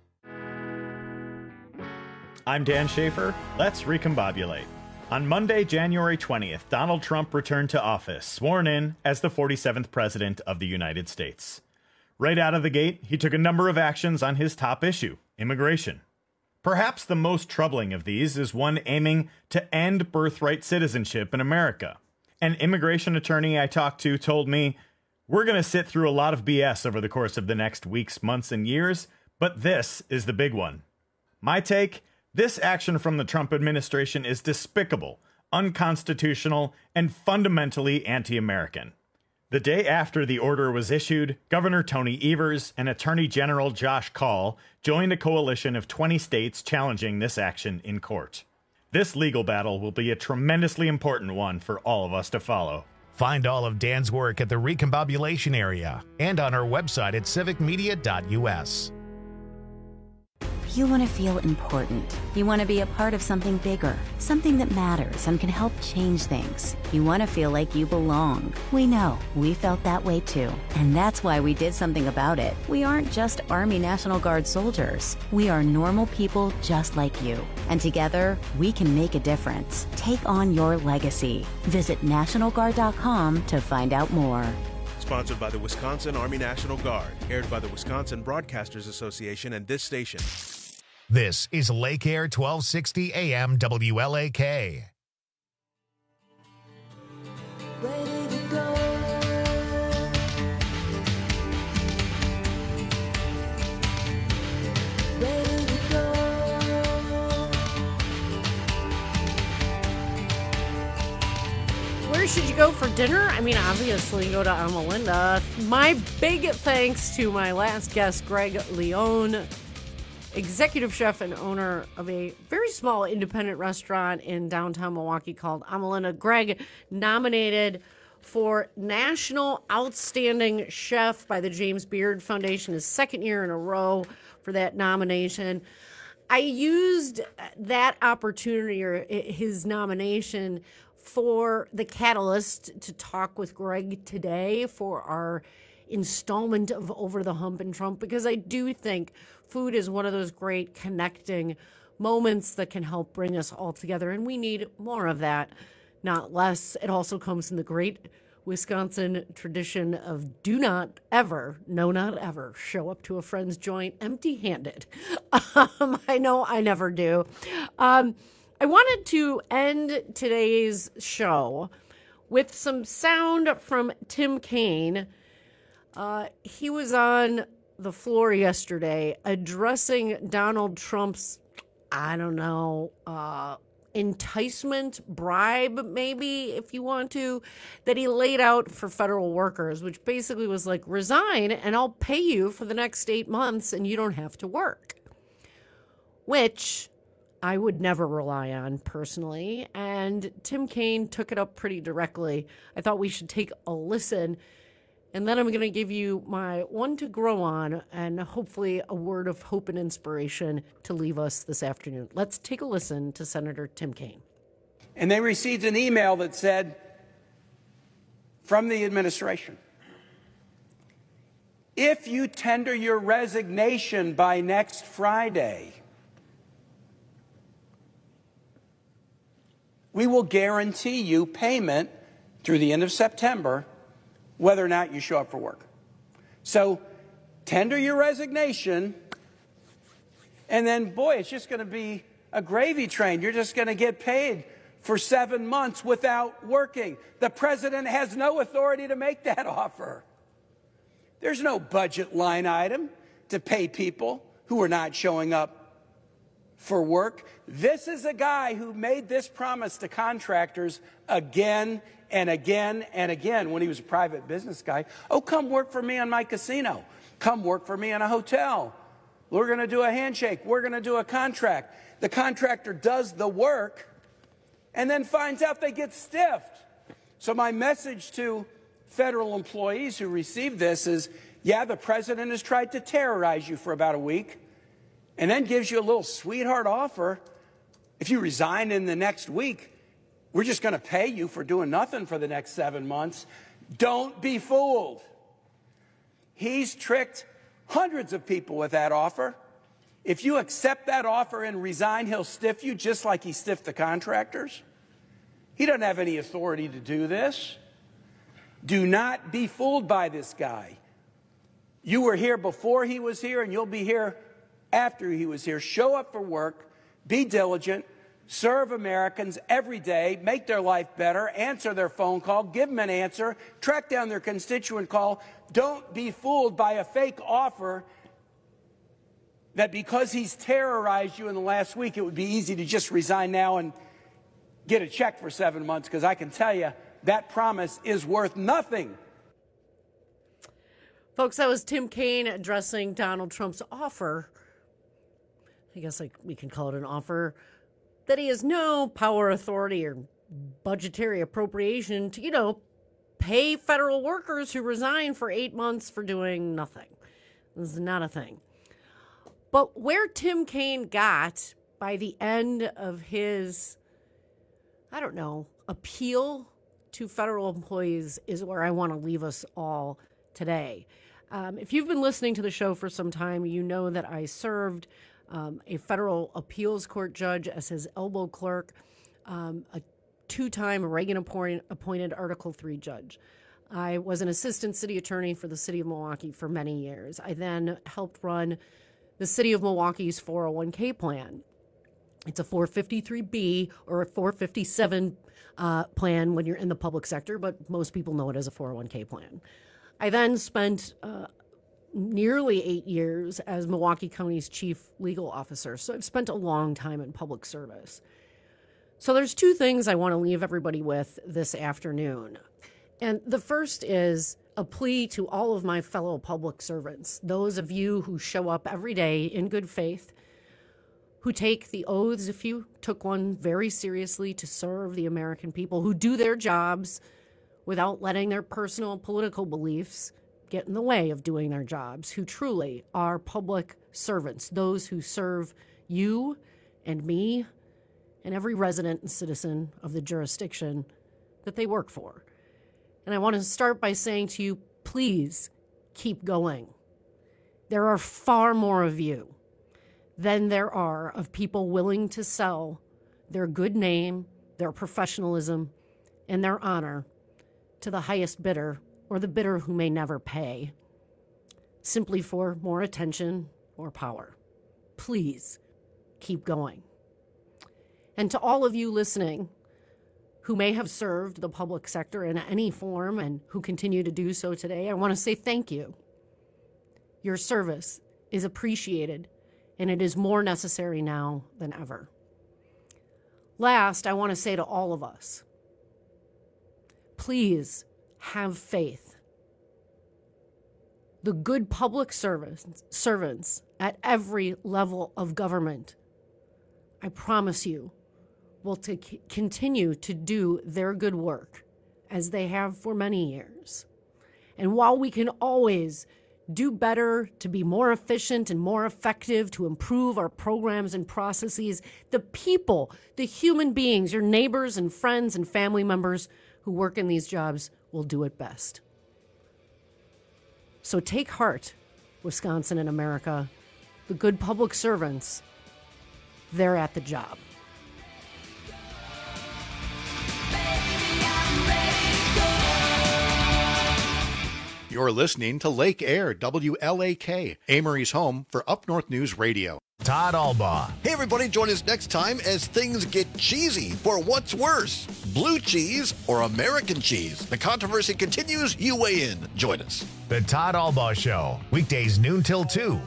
I'm Dan Schaefer. Let's recombobulate. On Monday, January 20th, Donald Trump returned to office, sworn in as the 47th President of the United States. Right out of the gate, he took a number of actions on his top issue, immigration. Perhaps the most troubling of these is one aiming to end birthright citizenship in America. An immigration attorney I talked to told me, "We're going to sit through a lot of BS over the course of the next weeks, months, and years, but this is the big one." My take? This action from the Trump administration is despicable, unconstitutional, and fundamentally anti-American. The day after the order was issued, Governor Tony Evers and Attorney General Josh Kaul joined a coalition of 20 states challenging this action in court. This legal battle will be a tremendously important one for all of us to follow. Find all of Dan's work at the Recombobulation area and on our website at civicmedia.us. You want to feel important. You want to be a part of something bigger, something that matters and can help change things. You want to feel like you belong. We know. We felt that way too. And that's why we did something about it. We aren't just Army National Guard soldiers. We are normal people just like you. And together, we can make a difference. Take on your legacy. Visit NationalGuard.com to find out more. Sponsored by the Wisconsin Army National Guard. Aired by the Wisconsin Broadcasters Association and this station. This is Lake Air 1260 AM WLAK. Ready to go. Ready to go. Where should you go for dinner? I mean, obviously go to Amalinda. My big thanks to my last guest, Greg Leone, executive chef and owner of a very small independent restaurant in downtown Milwaukee called Amalinda. Greg, nominated for National Outstanding Chef by the James Beard Foundation, his second year in a row for that nomination. I used that opportunity, or his nomination, for the catalyst to talk with Greg today for our installment of Over the Hump and Trump, because I do think food is one of those great connecting moments that can help bring us all together, and we need more of that, not less. It also comes in the great Wisconsin tradition of do not ever, no, not ever, show up to a friend's joint empty-handed. I know I never do. I wanted to end today's show with some sound from Tim Kaine. He was on the floor yesterday addressing Donald Trump's, enticement, bribe, maybe, if you want to, that he laid out for federal workers, which basically was like, resign and I'll pay you for the next 8 months and you don't have to work. Which I would never rely on personally. And Tim Kaine took it up pretty directly. I thought we should take a listen. And then I'm going to give you my one to grow on and hopefully a word of hope and inspiration to leave us this afternoon. Let's take a listen to Senator Tim Kaine. And they received an email that said, from the administration, If you tender your resignation by next Friday, we will guarantee you payment through the end of September, whether or not you show up for work. So tender your resignation, and then, boy, it's just going to be a gravy train. You're just going to get paid for 7 months without working. The president has no authority to make that offer. There's no budget line item to pay people who are not showing up for work. This is a guy who made this promise to contractors again and again and again when he was a private business guy. Oh, come work for me on my casino. Come work for me in a hotel. We're going to do a handshake. We're going to do a contract. The contractor does the work and then finds out they get stiffed. So my message to federal employees who receive this is, yeah, the president has tried to terrorize you for about a week and then gives you a little sweetheart offer. If you resign in the next week, we're just going to pay you for doing nothing for the next 7 months. Don't be fooled. He's tricked hundreds of people with that offer. If you accept that offer and resign, he'll stiff you just like he stiffed the contractors. He doesn't have any authority to do this. Do not be fooled by this guy. You were here before he was here, and you'll be here after he was here. Show up for work, be diligent, serve Americans every day, make their life better, answer their phone call, give them an answer, track down their constituent call. Don't be fooled by a fake offer that because he's terrorized you in the last week, it would be easy to just resign now and get a check for 7 months, because I can tell you, that promise is worth nothing. Folks, that was Tim Kaine addressing Donald Trump's offer. I guess we can call it an offer that he has no power, authority, or budgetary appropriation to, pay federal workers who resign for 8 months for doing nothing. This is not a thing. But where Tim Kaine got by the end of his, appeal to federal employees is where I want to leave us all today. If you've been listening to the show for some time, you know that I served a federal appeals court judge as his elbow clerk, a two-time Reagan-appointed Article III judge. I was an assistant city attorney for the city of Milwaukee for many years. I then helped run the city of Milwaukee's 401k plan. It's a 453B or a 457 plan when you're in the public sector, but most people know it as a 401k plan. I then spent nearly 8 years as Milwaukee County's chief legal officer, so I've spent a long time in public service. So there's two things I want to leave everybody with this afternoon. And the first is a plea to all of my fellow public servants, those of you who show up every day in good faith, who take the oaths, if you took one, very seriously to serve the American people, who do their jobs without letting their personal political beliefs get in the way of doing their jobs, who truly are public servants, those who serve you and me and every resident and citizen of the jurisdiction that they work for. And I want to start by saying to you, please keep going. There are far more of you than there are of people willing to sell their good name, their professionalism, and their honor to the highest bidder or the bidder who may never pay, simply for more attention or power. Please keep going. And to all of you listening who may have served the public sector in any form and who continue to do so today, I want to say thank you. Your service is appreciated, and it is more necessary now than ever. Last, I want to say to all of us, please have faith. The good public servants at every level of government, I promise you, will continue to do their good work as they have for many years. And while we can always do better to be more efficient and more effective, to improve our programs and processes, the people, the human beings, your neighbors and friends and family members who work in these jobs will do it best. So take heart, Wisconsin and America. The good public servants, they're at the job. You're listening to Lake Air, WLAK, Amory's home for Up North News Radio. Todd Albaugh. Hey, everybody, join us next time as things get cheesy for what's worse, blue cheese or American cheese. The controversy continues. You weigh in. Join us. The Todd Albaugh Show, weekdays noon till 2.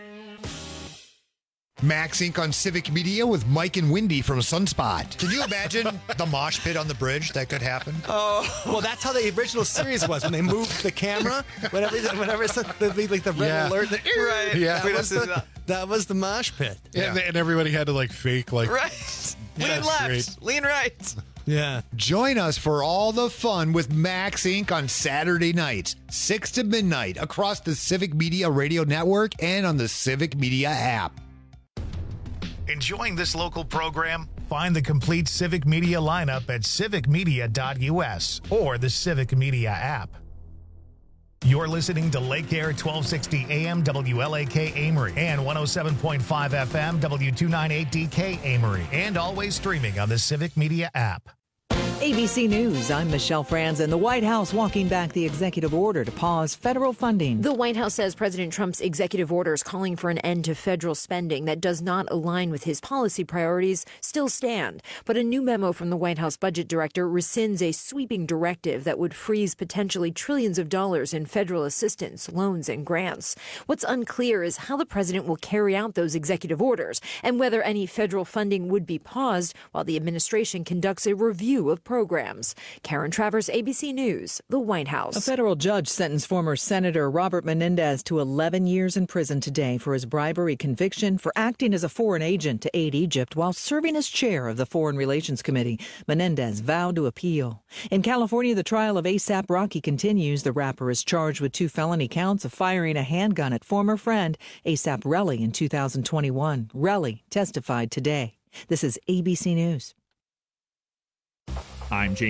Max Inc. on Civic Media with Mike and Wendy from Sunspot. Can you imagine the mosh pit on the bridge that could happen? Oh, well, that's how the original series was when they moved the camera. Whenever it's like the red alert, right? Yeah, that was the mosh pit. Yeah. And everybody had to fake right. Lean left, lean right. Yeah. Join us for all the fun with Max Inc. on Saturday nights, 6 to midnight, across the Civic Media Radio Network and on the Civic Media app. Enjoying this local program? Find the complete Civic Media lineup at civicmedia.us or the Civic Media app. You're listening to Lake Air 1260 AM WLAK Amory and 107.5 FM W298DK Amory, and always streaming on the Civic Media app. ABC News, I'm Michelle Franzen. The White House walking back the executive order to pause federal funding. The White House says President Trump's executive orders calling for an end to federal spending that does not align with his policy priorities still stand. But a new memo from the White House budget director rescinds a sweeping directive that would freeze potentially trillions of dollars in federal assistance, loans, and grants. What's unclear is how the president will carry out those executive orders and whether any federal funding would be paused while the administration conducts a review of programs. Karen Travers, ABC News, the White House. A federal judge sentenced former Senator Robert Menendez to 11 years in prison today for his bribery conviction for acting as a foreign agent to aid Egypt while serving as chair of the Foreign Relations Committee. Menendez vowed to appeal. In California, the trial of A$AP Rocky continues. The rapper is charged with 2 felony counts of firing a handgun at former friend A$AP Rocky in 2021. Rocky testified today. This is ABC News. I'm James